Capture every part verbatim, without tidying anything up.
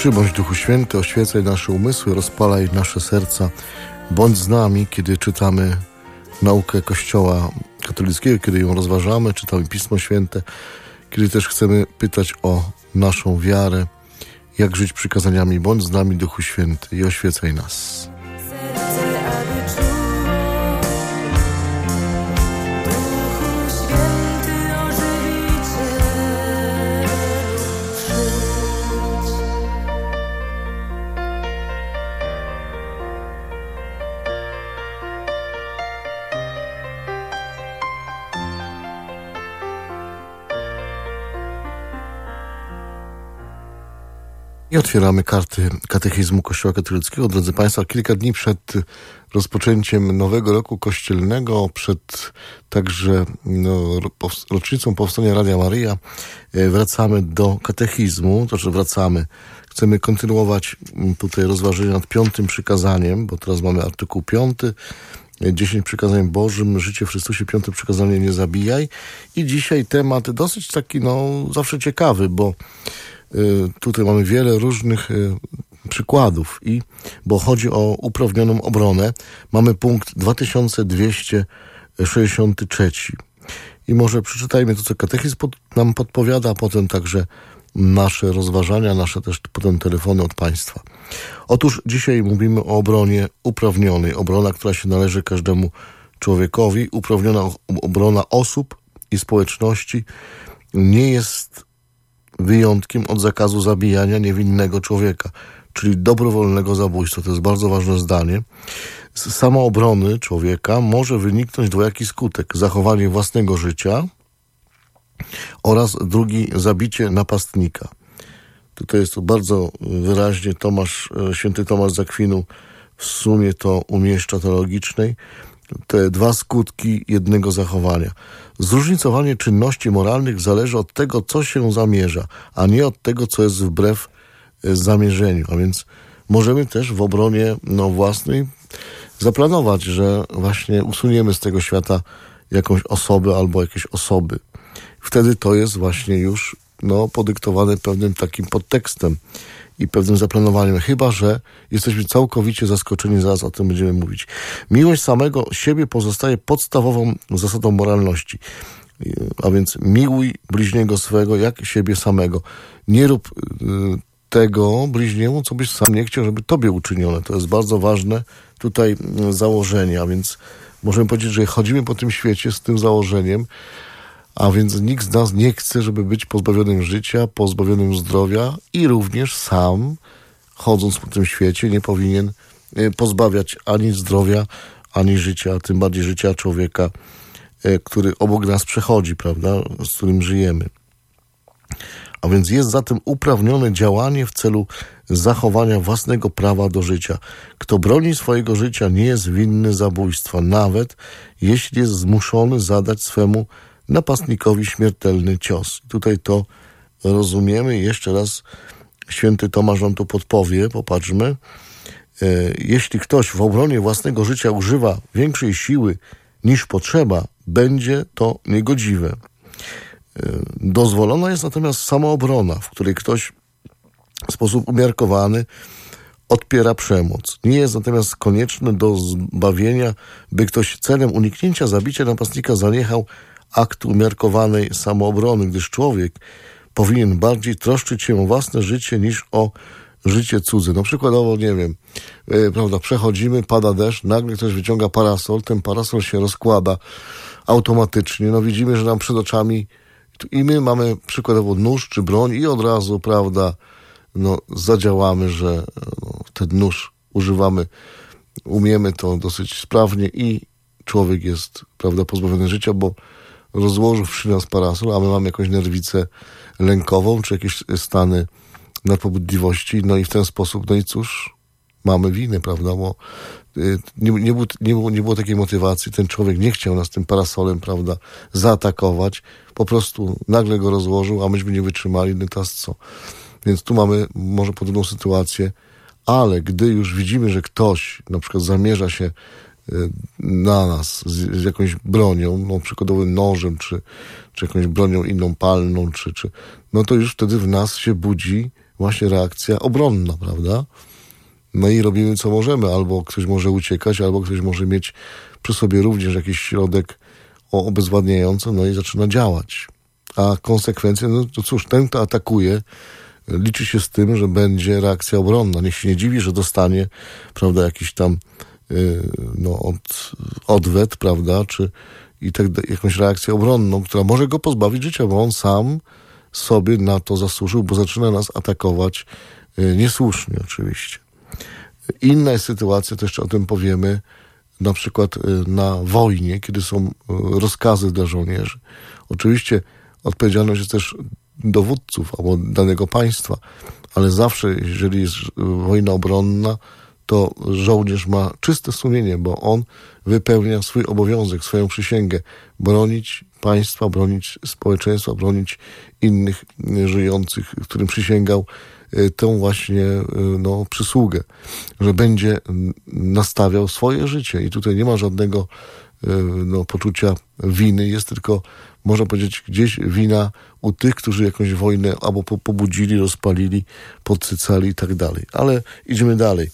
Przybądź Duchu Święty, oświecaj nasze umysły, rozpalaj nasze serca. Bądź z nami, kiedy czytamy naukę Kościoła katolickiego, kiedy ją rozważamy, czytamy Pismo Święte, kiedy też chcemy pytać o naszą wiarę, jak żyć przykazaniami. Bądź z nami, Duchu Święty, i oświecaj nas. I otwieramy karty katechizmu Kościoła katolickiego. Drodzy Państwo, kilka dni przed rozpoczęciem nowego roku kościelnego, przed także no, rocznicą powstania Radia Maryja, wracamy do katechizmu, to znaczy wracamy. Chcemy kontynuować tutaj rozważenie nad piątym przykazaniem, bo teraz mamy artykuł piąty, dziesięć przykazań Bożym, życie w Chrystusie, piąte przykazanie, nie zabijaj. I dzisiaj temat dosyć taki, no, zawsze ciekawy, bo tutaj mamy wiele różnych przykładów, i bo chodzi o uprawnioną obronę. Mamy punkt dwa tysiące dwieście sześćdziesiąty trzeci. I może przeczytajmy to, co katechizm pod, nam podpowiada, a potem także nasze rozważania, nasze też potem telefony od Państwa. Otóż dzisiaj mówimy o obronie uprawnionej. Obrona, która się należy każdemu człowiekowi. Uprawniona obrona osób i społeczności nie jest wyjątkiem od zakazu zabijania niewinnego człowieka, czyli dobrowolnego zabójstwa. To jest bardzo ważne zdanie. Z samoobrony człowieka może wyniknąć dwojaki skutek: zachowanie własnego życia oraz drugi, zabicie napastnika. Tutaj jest to bardzo wyraźnie Tomasz, święty Tomasz z Akwinu w sumie to umieszcza teologicznej te dwa skutki jednego zachowania. Zróżnicowanie czynności moralnych zależy od tego, co się zamierza, a nie od tego, co jest wbrew zamierzeniu. A więc możemy też w obronie no, własnej zaplanować, że właśnie usuniemy z tego świata jakąś osobę albo jakieś osoby. Wtedy to jest właśnie już no, podyktowane pewnym takim podtekstem i pewnym zaplanowaniem, chyba że jesteśmy całkowicie zaskoczeni, zaraz o tym będziemy mówić. Miłość samego siebie pozostaje podstawową zasadą moralności, a więc miłuj bliźniego swego jak siebie samego. Nie rób y, tego bliźniemu, co byś sam nie chciał, żeby tobie uczynione. To jest bardzo ważne tutaj y, założenie, a więc możemy powiedzieć, że chodzimy po tym świecie z tym założeniem, a więc nikt z nas nie chce, żeby być pozbawionym życia, pozbawionym zdrowia, i również sam, chodząc po tym świecie, nie powinien pozbawiać ani zdrowia, ani życia, a tym bardziej życia człowieka, który obok nas przechodzi, prawda, z którym żyjemy. A więc jest zatem uprawnione działanie w celu zachowania własnego prawa do życia. Kto broni swojego życia, nie jest winny zabójstwa, nawet jeśli jest zmuszony zadać swemu napastnikowi śmiertelny cios. Tutaj to rozumiemy. Jeszcze raz święty Tomasz nam to podpowie. Popatrzmy. Jeśli ktoś w obronie własnego życia używa większej siły niż potrzeba, będzie to niegodziwe. Dozwolona jest natomiast samoobrona, w której ktoś w sposób umiarkowany odpiera przemoc. Nie jest natomiast konieczne do zbawienia, by ktoś celem uniknięcia zabicia napastnika zaniechał aktu umiarkowanej samoobrony, gdyż człowiek powinien bardziej troszczyć się o własne życie niż o życie cudze. No przykładowo, nie wiem, yy, prawda, przechodzimy, pada deszcz, nagle ktoś wyciąga parasol, ten parasol się rozkłada automatycznie, no widzimy, że nam przed oczami i my mamy przykładowo nóż czy broń i od razu, prawda, no zadziałamy, że no, ten nóż używamy, umiemy to dosyć sprawnie i człowiek jest, prawda, pozbawiony życia, bo rozłożył przy nas parasol, a my mamy jakąś nerwicę lękową, czy jakieś stany nadpobudliwości, no i w ten sposób, no i cóż, mamy winę, prawda, bo nie, nie, było, nie, było, nie było takiej motywacji, ten człowiek nie chciał nas tym parasolem, prawda, zaatakować, po prostu nagle go rozłożył, a myśmy nie wytrzymali, no teraz co? Więc tu mamy może podobną sytuację, ale gdy już widzimy, że ktoś na przykład zamierza się na nas z, z jakąś bronią, no przykładowym nożem, czy, czy jakąś bronią inną palną, czy, czy, no to już wtedy w nas się budzi właśnie reakcja obronna, prawda? No i robimy co możemy. Albo ktoś może uciekać, albo ktoś może mieć przy sobie również jakiś środek obezwładniający, no i zaczyna działać. A konsekwencje, no to cóż, ten, kto atakuje, liczy się z tym, że będzie reakcja obronna. Niech się nie dziwi, że dostanie, prawda, jakiś tam yy, no, od, odwet, prawda, czy i tak jakąś reakcję obronną, która może go pozbawić życia, bo on sam sobie na to zasłużył, bo zaczyna nas atakować yy, niesłusznie oczywiście. Inna jest sytuacja, to jeszcze o tym powiemy, na przykład yy, na wojnie, kiedy są yy, rozkazy dla żołnierzy. Oczywiście odpowiedzialność jest też dowódców albo danego państwa, ale zawsze, jeżeli jest wojna obronna, to żołnierz ma czyste sumienie, bo on wypełnia swój obowiązek, swoją przysięgę, bronić państwa, bronić społeczeństwa, bronić innych żyjących, którym przysięgał tę właśnie no, przysługę, że będzie nastawiał swoje życie i tutaj nie ma żadnego no, poczucia winy, jest tylko, można powiedzieć, gdzieś wina u tych, którzy jakąś wojnę albo pobudzili, rozpalili, podsycali i tak dalej. Ale idziemy dalej,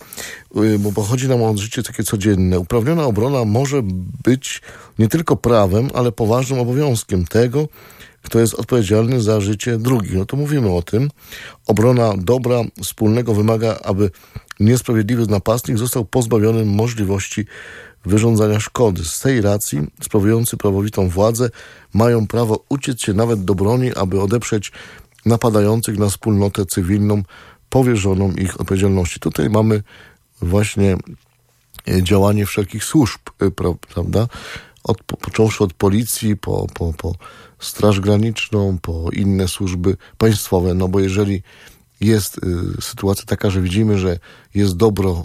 bo chodzi nam o życie takie codzienne. Uprawniona obrona może być nie tylko prawem, ale poważnym obowiązkiem tego, kto jest odpowiedzialny za życie drugich. No to mówimy o tym. Obrona dobra wspólnego wymaga, aby niesprawiedliwy napastnik został pozbawiony możliwości wyrządzania szkody. Z tej racji sprawujący prawowitą władzę mają prawo uciec się nawet do broni, aby odeprzeć napadających na wspólnotę cywilną powierzoną ich odpowiedzialności. Tutaj mamy właśnie działanie wszelkich służb, prawda? Od, począwszy od policji, po, po, po Straż Graniczną, po inne służby państwowe, no bo jeżeli jest y, sytuacja taka, że widzimy, że jest dobro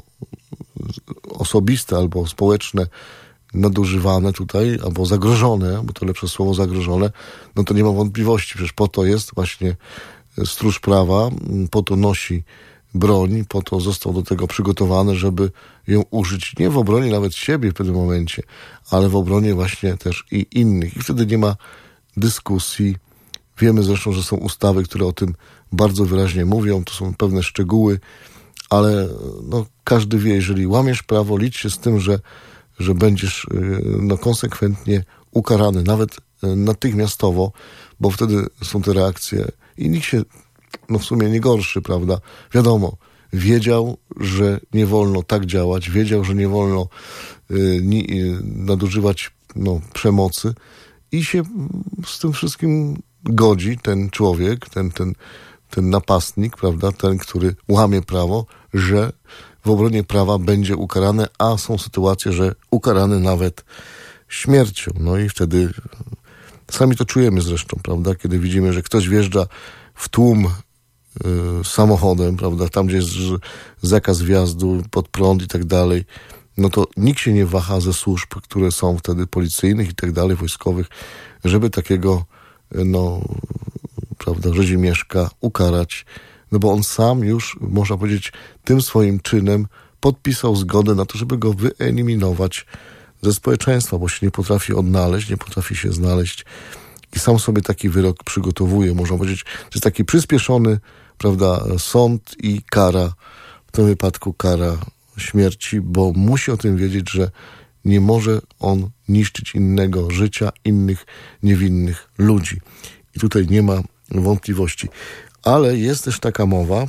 osobiste albo społeczne nadużywane tutaj, albo zagrożone, bo to lepsze słowo zagrożone, no to nie ma wątpliwości, przecież po to jest właśnie stróż prawa, po to nosi broń, po to został do tego przygotowany, żeby ją użyć nie w obronie nawet siebie w pewnym momencie, ale w obronie właśnie też i innych. I wtedy nie ma dyskusji. Wiemy zresztą, że są ustawy, które o tym bardzo wyraźnie mówią, to są pewne szczegóły, ale no, każdy wie, jeżeli łamiesz prawo, licz się z tym, że, że będziesz no, konsekwentnie ukarany, nawet natychmiastowo, bo wtedy są te reakcje i nikt się no, w sumie nie gorszy, prawda? Wiadomo, wiedział, że nie wolno tak działać, wiedział, że nie wolno y, ni, y, nadużywać no, przemocy i się z tym wszystkim godzi ten człowiek, ten, ten, ten napastnik, prawda, ten, który łamie prawo, że w obronie prawa będzie ukarany, a są sytuacje, że ukarany nawet śmiercią. No i wtedy sami to czujemy zresztą, prawda, kiedy widzimy, że ktoś wjeżdża w tłum y, samochodem, prawda, tam gdzie jest zakaz wjazdu pod prąd i tak dalej, no to nikt się nie waha ze służb, które są wtedy policyjnych i tak dalej, wojskowych, żeby takiego, no, prawda, rzezimieszka ukarać, no bo on sam już, można powiedzieć, tym swoim czynem podpisał zgodę na to, żeby go wyeliminować ze społeczeństwa, bo się nie potrafi odnaleźć, nie potrafi się znaleźć i sam sobie taki wyrok przygotowuje, można powiedzieć, to jest taki przyspieszony, prawda, sąd i kara, w tym wypadku kara śmierci, bo musi o tym wiedzieć, że nie może on niszczyć innego życia, innych niewinnych ludzi. I tutaj nie ma wątpliwości. Ale jest też taka mowa,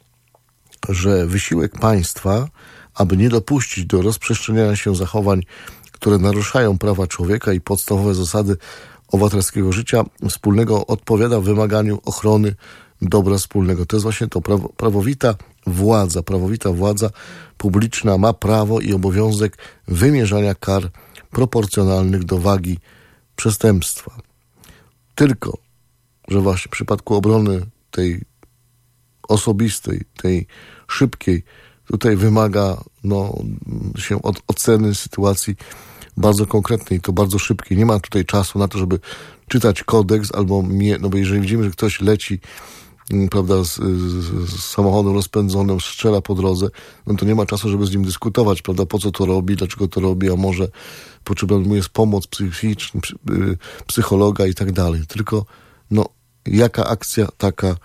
że wysiłek państwa, aby nie dopuścić do rozprzestrzeniania się zachowań, które naruszają prawa człowieka i podstawowe zasady obywatelskiego życia wspólnego, odpowiada wymaganiu ochrony dobra wspólnego. To jest właśnie to prawo, prawowita władza, prawowita władza publiczna ma prawo i obowiązek wymierzania kar proporcjonalnych do wagi przestępstwa. Tylko, że właśnie w przypadku obrony tej osobistej, tej szybkiej, tutaj wymaga no, się od oceny sytuacji bardzo konkretnej, to bardzo szybkiej. Nie ma tutaj czasu na to, żeby czytać kodeks albo, mie- no bo jeżeli widzimy, że ktoś leci, prawda, z, z, z samochodem rozpędzonym, strzela po drodze, no to nie ma czasu, żeby z nim dyskutować, prawda, po co to robi, dlaczego to robi, a może potrzebna mu jest pomoc psychiczna, psychologa i tak dalej. Tylko, no, jaka akcja, taka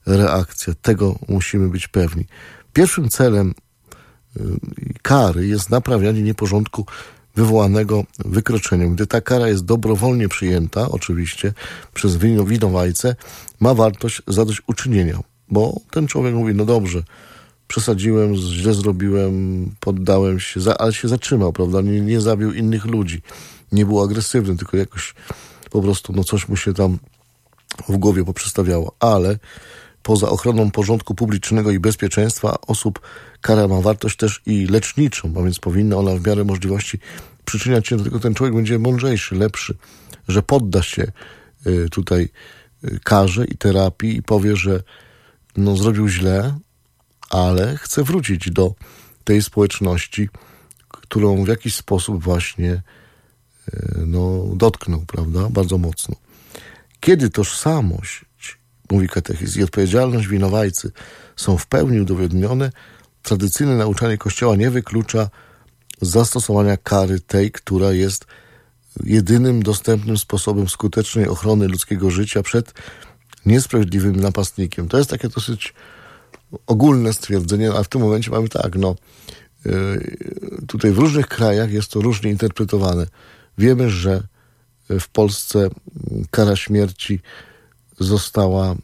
reakcja. Tego musimy być pewni. Pierwszym celem kary jest naprawianie nieporządku wywołanego wykroczeniem. Gdy ta kara jest dobrowolnie przyjęta, oczywiście, przez winowajcę, ma wartość zadośćuczynienia. Bo ten człowiek mówi, no dobrze, przesadziłem, źle zrobiłem, poddałem się, ale się zatrzymał, prawda? Nie, nie zabił innych ludzi. Nie był agresywny, tylko jakoś po prostu, no coś mu się tam w głowie poprzestawiało. Ale poza ochroną porządku publicznego i bezpieczeństwa osób kara ma wartość też i leczniczą, a więc powinna ona w miarę możliwości przyczyniać się do tego, ten człowiek będzie mądrzejszy, lepszy, że podda się tutaj karze i terapii i powie, że no zrobił źle, ale chce wrócić do tej społeczności, którą w jakiś sposób właśnie no, dotknął, prawda, bardzo mocno. Kiedy tożsamość, mówi katechizm, i odpowiedzialność winowajcy są w pełni udowodnione, tradycyjne nauczanie Kościoła nie wyklucza zastosowania kary tej, która jest jedynym dostępnym sposobem skutecznej ochrony ludzkiego życia przed niesprawiedliwym napastnikiem. To jest takie dosyć ogólne stwierdzenie, a w tym momencie mamy tak, no yy, tutaj w różnych krajach jest to różnie interpretowane. Wiemy, że w Polsce kara śmierci została,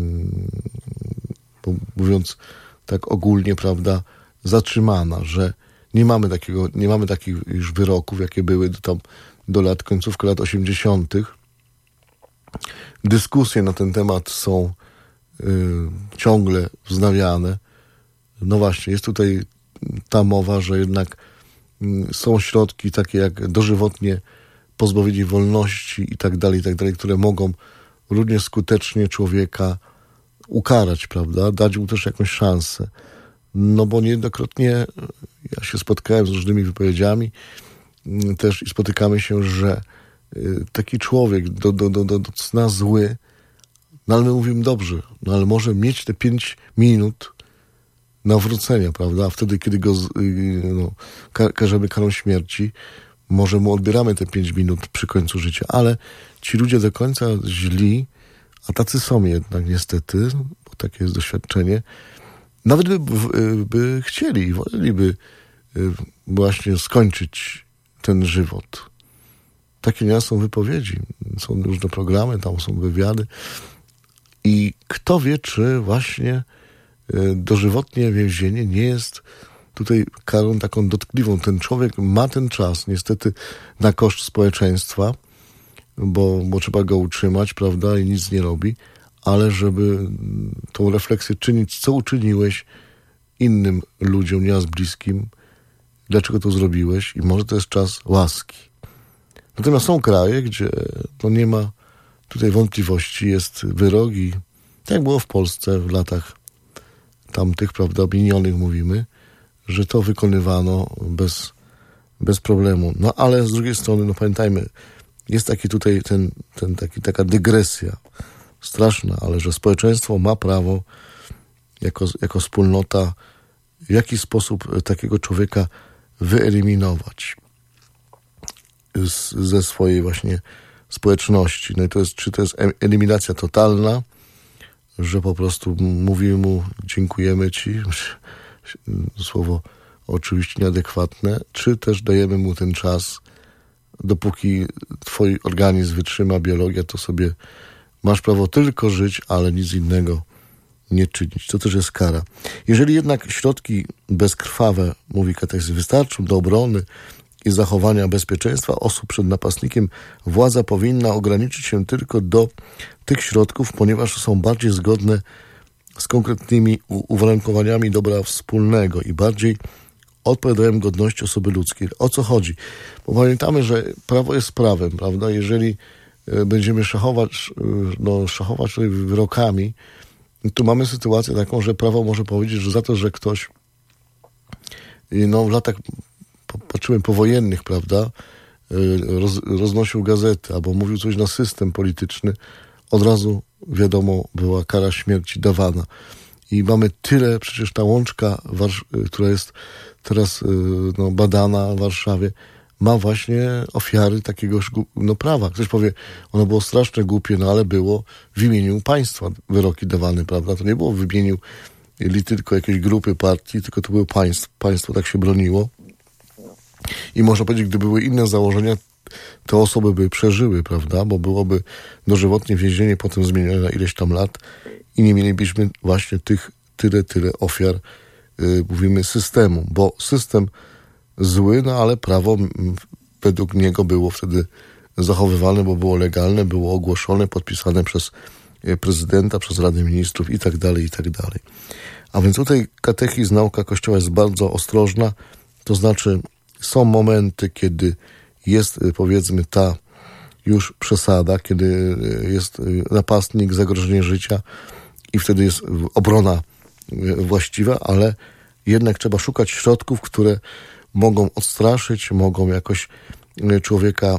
yy, mówiąc tak ogólnie, prawda, zatrzymana, że nie mamy takiego, nie mamy takich już wyroków, jakie były do, tam, do lat, końcówka lat osiemdziesiątych. Dyskusje na ten temat są y, ciągle wznawiane. No właśnie, jest tutaj ta mowa, że jednak y, są środki takie jak dożywotnie pozbawienie wolności i tak dalej, i tak dalej, które mogą równie skutecznie człowieka ukarać, prawda? Dać mu też jakąś szansę. No bo niejednokrotnie ja się spotkałem z różnymi wypowiedziami y, też i spotykamy się, że taki człowiek do, do, do, do cna zły, no ale my mówimy dobrze, no ale może mieć te pięć minut nawrócenia, prawda? A wtedy, kiedy go no, karzemy karą śmierci, może mu odbieramy te pięć minut przy końcu życia, ale ci ludzie do końca źli, a tacy są jednak niestety, bo takie jest doświadczenie, nawet by, by, by chcieli i woleliby właśnie skończyć ten żywot. Takie nieraz są wypowiedzi, są różne programy, tam są wywiady i kto wie, czy właśnie dożywotnie więzienie nie jest tutaj karą taką dotkliwą. Ten człowiek ma ten czas niestety na koszt społeczeństwa, bo, bo trzeba go utrzymać, prawda, i nic nie robi, ale żeby tą refleksję czynić, co uczyniłeś innym ludziom, nieraz bliskim, dlaczego to zrobiłeś i może to jest czas łaski. Natomiast są kraje, gdzie to nie ma tutaj wątpliwości, jest wyrok i tak jak było w Polsce w latach tamtych, prawda, minionych mówimy, że to wykonywano bez, bez problemu. No ale z drugiej strony, no pamiętajmy, jest taki tutaj ten, ten taki, taka dygresja straszna, ale że społeczeństwo ma prawo jako, jako wspólnota w jakiś sposób takiego człowieka wyeliminować z, ze swojej właśnie społeczności. No i to jest, czy to jest eliminacja totalna, że po prostu mówimy mu dziękujemy ci, słowo oczywiście nieadekwatne, czy też dajemy mu ten czas, dopóki twój organizm wytrzyma, biologia, to sobie masz prawo tylko żyć, ale nic innego nie czynić. To też jest kara. Jeżeli jednak środki bezkrwawe, mówi katechizm, wystarczą do obrony i zachowania bezpieczeństwa osób przed napastnikiem, władza powinna ograniczyć się tylko do tych środków, ponieważ są bardziej zgodne z konkretnymi uwarunkowaniami dobra wspólnego i bardziej odpowiadają godności osoby ludzkiej. O co chodzi? Bo pamiętamy, że prawo jest prawem, prawda? Jeżeli będziemy szachować, no, szachować wyrokami, tu mamy sytuację taką, że prawo może powiedzieć, że za to, że ktoś no, w latach, patrzyłem, powojennych, prawda, roz, roznosił gazety albo mówił coś na system polityczny, od razu, wiadomo, była kara śmierci dawana. I mamy tyle, przecież ta łączka, która jest teraz no, badana w Warszawie, ma właśnie ofiary takiego no, prawa. Ktoś powie, ono było strasznie głupie, no ale było w imieniu państwa wyroki dawane, prawda? To nie było w imieniu li tylko jakiejś grupy partii, tylko to było państwo. Państwo tak się broniło. I można powiedzieć, gdyby były inne założenia, te osoby by przeżyły, prawda? Bo byłoby dożywotnie więzienie, potem zmienione na ileś tam lat i nie mielibyśmy właśnie tych tyle, tyle ofiar, yy, mówimy, systemu. Bo system zły, no ale prawo m, według niego było wtedy zachowywane, bo było legalne, było ogłoszone, podpisane przez prezydenta, przez Radę Ministrów i tak dalej, i tak dalej. A więc tutaj katechizm, nauka Kościoła jest bardzo ostrożna, to znaczy są momenty, kiedy jest, powiedzmy, ta już przesada, kiedy jest napastnik, zagrożenie życia i wtedy jest obrona właściwa, ale jednak trzeba szukać środków, które mogą odstraszyć, mogą jakoś człowieka,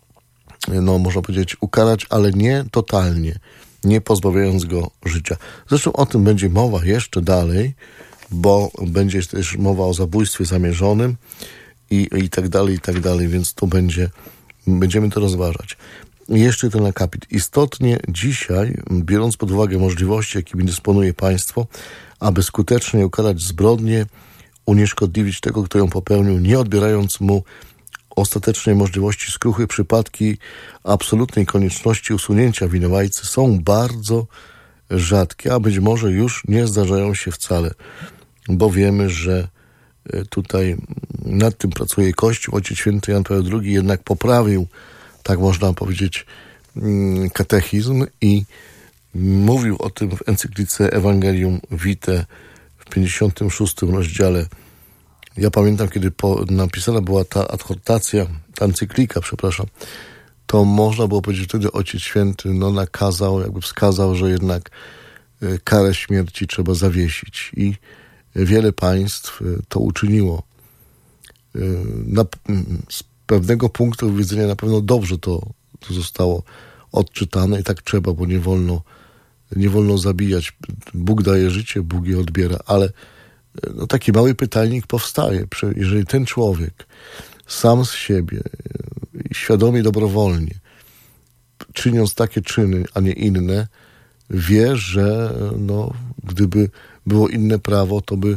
no można powiedzieć, ukarać, ale nie totalnie, nie pozbawiając go życia. Zresztą o tym będzie mowa jeszcze dalej, bo będzie też mowa o zabójstwie zamierzonym i, i tak dalej, i tak dalej, więc to będzie, będziemy to rozważać. I jeszcze ten akapit. Istotnie dzisiaj, biorąc pod uwagę możliwości, jakimi dysponuje państwo, aby skutecznie ukarać zbrodnię, unieszkodliwić tego, kto ją popełnił, nie odbierając mu ostatecznej możliwości skruchy, przypadki absolutnej konieczności usunięcia winowajcy są bardzo rzadkie, a być może już nie zdarzają się wcale, bo wiemy, że tutaj nad tym pracuje Kościół. Ojciec Święty Jan Paweł drugi jednak poprawił, tak można powiedzieć, katechizm i mówił o tym w encyklice Evangelium Vitae w pięćdziesiątym szóstym rozdziale. Ja pamiętam, kiedy po, napisana była ta adhortacja, ta encyklika, przepraszam, to można było powiedzieć, wtedy Ojciec Święty no, nakazał, jakby wskazał, że jednak y, karę śmierci trzeba zawiesić. I wiele państw y, to uczyniło. Y, na, z pewnego punktu widzenia na pewno dobrze to, to zostało odczytane i tak trzeba, bo nie wolno, nie wolno zabijać. Bóg daje życie, Bóg je odbiera, ale no, taki mały pytajnik powstaje. Jeżeli ten człowiek sam z siebie, świadomie, dobrowolnie, czyniąc takie czyny, a nie inne, wie, że no, gdyby było inne prawo, to by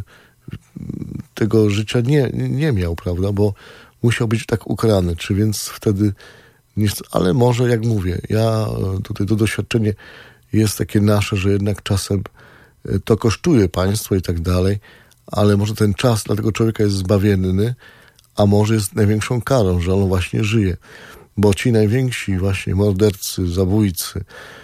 tego życia nie, nie miał, prawda, bo musiał być tak ukarany. Czy więc wtedy, nie, ale może, jak mówię, ja tutaj to doświadczenie jest takie nasze, że jednak czasem to kosztuje państwo i tak dalej, ale może ten czas dla tego człowieka jest zbawienny, a może jest największą karą, że on właśnie żyje. Bo ci najwięksi właśnie mordercy, zabójcy,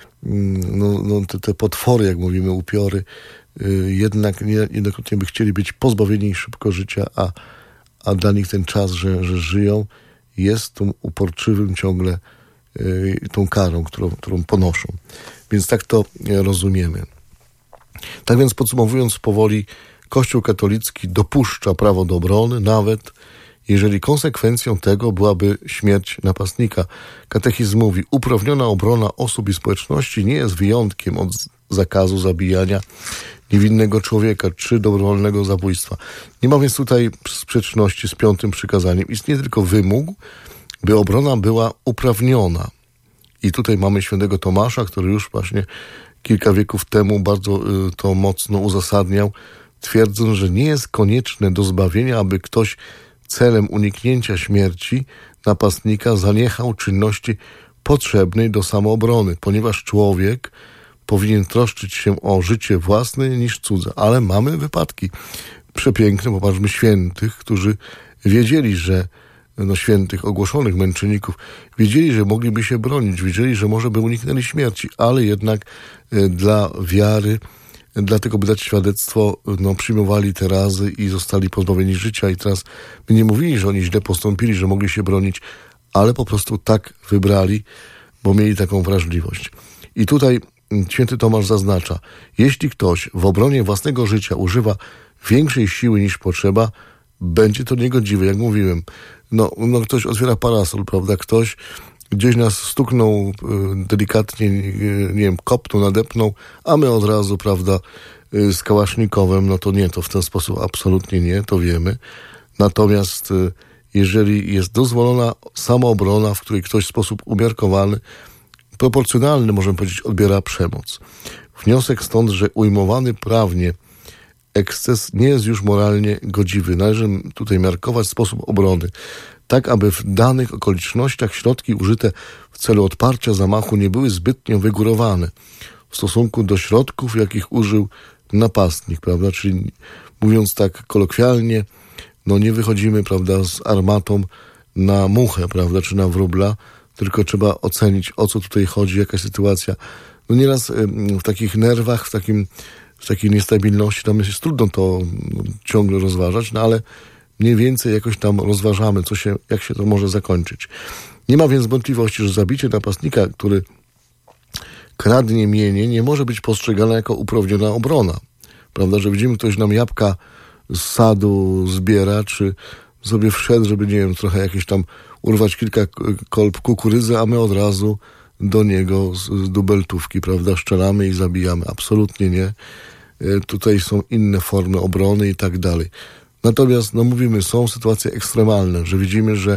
no, no te, te potwory, jak mówimy, upiory, yy, jednak nie, niejednokrotnie by chcieli być pozbawieni szybko życia, a, a dla nich ten czas, że, że żyją, jest tą uporczywym ciągle yy, tą karą, którą, którą ponoszą. Więc tak to rozumiemy. Tak więc podsumowując powoli, Kościół katolicki dopuszcza prawo do obrony, nawet jeżeli konsekwencją tego byłaby śmierć napastnika. Katechizm mówi, uprawniona obrona osób i społeczności nie jest wyjątkiem od zakazu zabijania niewinnego człowieka czy dobrowolnego zabójstwa. Nie ma więc tutaj sprzeczności z piątym przykazaniem. Istnieje tylko wymóg, by obrona była uprawniona. I tutaj mamy świętego Tomasza, który już właśnie kilka wieków temu bardzo y, to mocno uzasadniał, twierdząc, że nie jest konieczne do zbawienia, aby ktoś celem uniknięcia śmierci napastnika zaniechał czynności potrzebnej do samoobrony, ponieważ człowiek powinien troszczyć się o życie własne niż cudze. Ale mamy wypadki przepiękne, popatrzmy, świętych, którzy wiedzieli, że no świętych, ogłoszonych męczenników, wiedzieli, że mogliby się bronić, wiedzieli, że może by uniknęli śmierci, ale jednak y, dla wiary, dlatego by dać świadectwo, no, przyjmowali te razy i zostali pozbawieni życia. I teraz my nie mówili, że oni źle postąpili, że mogli się bronić, ale po prostu tak wybrali, bo mieli taką wrażliwość. I tutaj święty Tomasz zaznacza, jeśli ktoś w obronie własnego życia używa większej siły niż potrzeba, będzie to niegodziwe, jak mówiłem. No, no ktoś otwiera parasol, prawda? Ktoś gdzieś nas stuknął delikatnie, nie wiem, kopnął, nadepnął, a my od razu, prawda, z kałasznikowem, no to nie, to w ten sposób absolutnie nie, to wiemy. Natomiast jeżeli jest dozwolona samoobrona, w której ktoś w sposób umiarkowany, proporcjonalny, możemy powiedzieć, odbiera przemoc. Wniosek stąd, że ujmowany prawnie eksces nie jest już moralnie godziwy. Należy tutaj miarkować sposób obrony, tak aby w danych okolicznościach środki użyte w celu odparcia zamachu nie były zbytnio wygórowane w stosunku do środków, jakich użył napastnik, prawda? Czyli mówiąc tak kolokwialnie, no nie wychodzimy, prawda, z armatą na muchę, prawda, czy na wróbla, tylko trzeba ocenić, o co tutaj chodzi, jaka sytuacja. No nieraz w takich nerwach, w takim, w takiej niestabilności nam jest trudno to ciągle rozważać, no ale mniej więcej jakoś tam rozważamy, co się, jak się to może zakończyć. Nie ma więc wątpliwości, że zabicie napastnika, który kradnie mienie, nie może być postrzegane jako uprawniona obrona. Prawda, że widzimy, ktoś nam jabłka z sadu zbiera, czy sobie wszedł, żeby, nie wiem, trochę jakieś tam urwać kilka kolb kukurydzy, a my od razu do niego z dubeltówki, prawda, strzelamy i zabijamy. Absolutnie nie. Tutaj są inne formy obrony i tak dalej. Natomiast, no mówimy, są sytuacje ekstremalne, że widzimy, że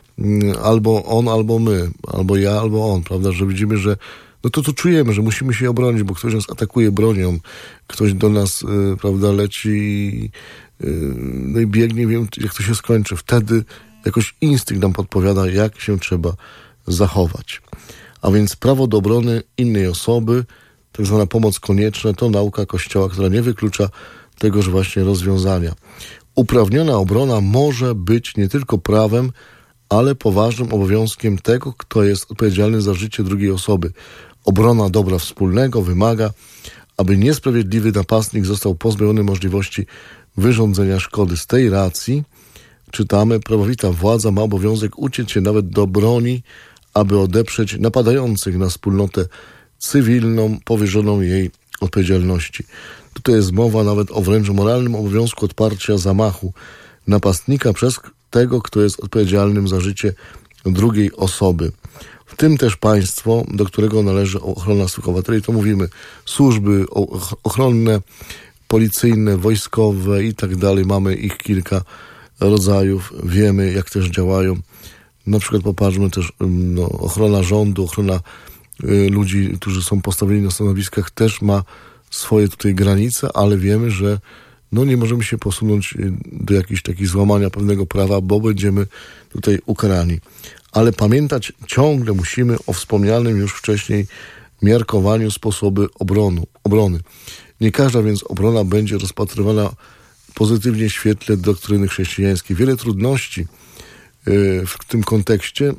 albo on, albo my, albo ja, albo on, prawda, że widzimy, że no to to czujemy, że musimy się obronić, bo ktoś nas atakuje bronią, ktoś do nas, y, prawda, leci y, no i biegnie, wiem, jak to się skończy. Wtedy jakoś instynkt nam podpowiada, jak się trzeba zachować. A więc prawo do obrony innej osoby, tak zwana pomoc konieczna, to nauka Kościoła, która nie wyklucza tegoż właśnie rozwiązania. Uprawniona obrona może być nie tylko prawem, ale poważnym obowiązkiem tego, kto jest odpowiedzialny za życie drugiej osoby. Obrona dobra wspólnego wymaga, aby niesprawiedliwy napastnik został pozbawiony możliwości wyrządzenia szkody. Z tej racji, czytamy, prawowita władza ma obowiązek uciec się nawet do broni, aby odeprzeć napadających na wspólnotę cywilną powierzoną jej odpowiedzialności. Tutaj jest mowa nawet o wręcz moralnym obowiązku odparcia zamachu napastnika przez tego, kto jest odpowiedzialnym za życie drugiej osoby. W tym też państwo, do którego należy ochrona swych obywateli, to mówimy służby ochronne, policyjne, wojskowe i tak dalej. Mamy ich kilka rodzajów, wiemy, jak też działają. Na przykład popatrzmy też, no, ochrona rządu, ochrona y, ludzi, którzy są postawieni na stanowiskach, też ma swoje tutaj granice, ale wiemy, że no nie możemy się posunąć do jakichś takich złamania pewnego prawa, bo będziemy tutaj ukarani. Ale pamiętać ciągle musimy o wspomnianym już wcześniej miarkowaniu sposoby obronu, obrony. Nie każda więc obrona będzie rozpatrywana pozytywnie w świetle doktryny chrześcijańskiej. Wiele trudności w tym kontekście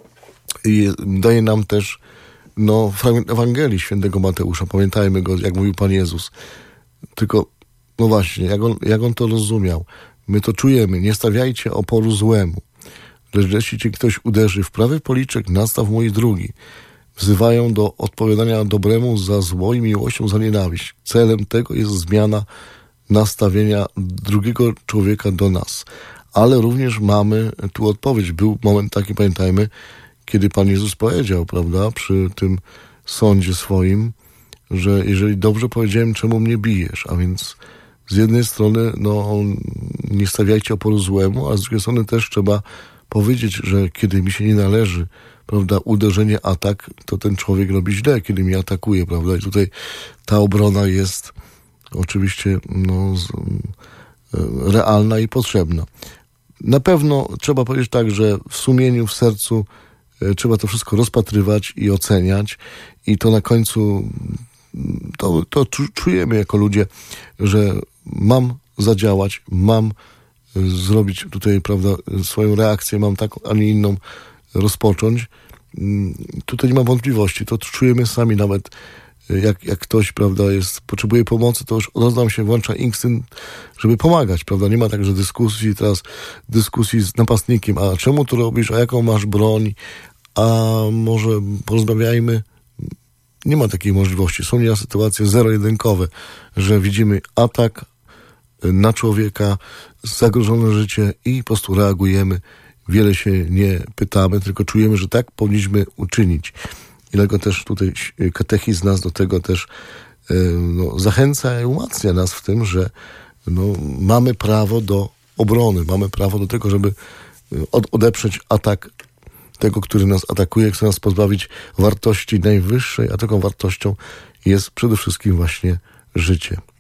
daje nam też no, fragment Ewangelii świętego Mateusza. Pamiętajmy go, jak mówił Pan Jezus. Tylko, no właśnie, jak on, jak on to rozumiał. My to czujemy. Nie stawiajcie oporu złemu. Lecz jeśli cię ktoś uderzy w prawy policzek, nastaw mój drugi. Wzywają do odpowiadania dobremu za zło i miłością za nienawiść. Celem tego jest zmiana nastawienia drugiego człowieka do nas. Ale również mamy tu odpowiedź. Był moment taki, pamiętajmy, kiedy Pan Jezus powiedział, prawda, przy tym sądzie swoim, że jeżeli dobrze powiedziałem, czemu mnie bijesz? A więc z jednej strony, no, nie stawiajcie oporu złemu, a z drugiej strony też trzeba powiedzieć, że kiedy mi się nie należy, prawda, uderzenie, atak, to ten człowiek robi źle, kiedy mnie atakuje, prawda? I tutaj ta obrona jest oczywiście no, realna i potrzebna. Na pewno trzeba powiedzieć tak, że w sumieniu, w sercu trzeba to wszystko rozpatrywać i oceniać i to na końcu to, to czujemy jako ludzie, że mam zadziałać, mam zrobić tutaj, prawda, swoją reakcję, mam taką, a nie inną rozpocząć. Tutaj nie ma wątpliwości, to czujemy sami nawet, jak, jak ktoś, prawda, jest, potrzebuje pomocy, to już od razu nam się włącza instynkt, żeby pomagać, prawda, nie ma także dyskusji, teraz dyskusji z napastnikiem, a czemu to robisz, a jaką masz broń, a może porozmawiajmy. Nie ma takiej możliwości. Są nieraz sytuacje zero-jedynkowe, że widzimy atak na człowieka, zagrożone życie i po prostu reagujemy. Wiele się nie pytamy, tylko czujemy, że tak powinniśmy uczynić. I dlatego też tutaj katechizm nas do tego też no, zachęca i umacnia nas w tym, że no, mamy prawo do obrony, mamy prawo do tego, żeby od, odeprzeć atak tego, który nas atakuje, chce nas pozbawić wartości najwyższej, a taką wartością jest przede wszystkim właśnie życie.